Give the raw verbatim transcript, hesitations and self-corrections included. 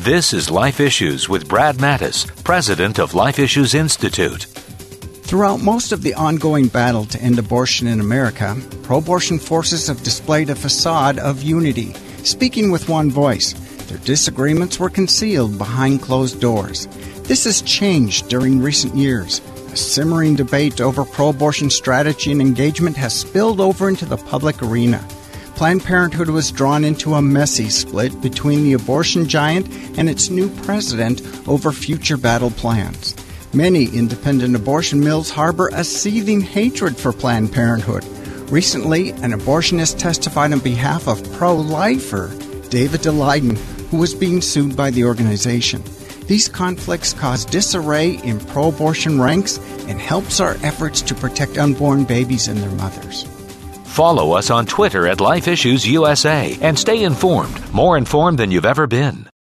This is Life Issues with Brad Mattis, president of Life Issues Institute. Throughout most of the ongoing battle to end abortion in America, pro-abortion forces have displayed a facade of unity, speaking with one voice. Their disagreements were concealed behind closed doors. This has changed during recent years. A simmering debate over pro-abortion strategy and engagement has spilled over into the public arena. Planned Parenthood was drawn into a messy split between the abortion giant and its new president over future battle plans. Many independent abortion mills harbor a seething hatred for Planned Parenthood. Recently, an abortionist testified on behalf of pro-lifer David Daleiden, who was being sued by the organization. These conflicts cause disarray in pro-abortion ranks and helps our efforts to protect unborn babies and their mothers. Follow us on Twitter at Life Issues U S A and stay informed, more informed than you've ever been.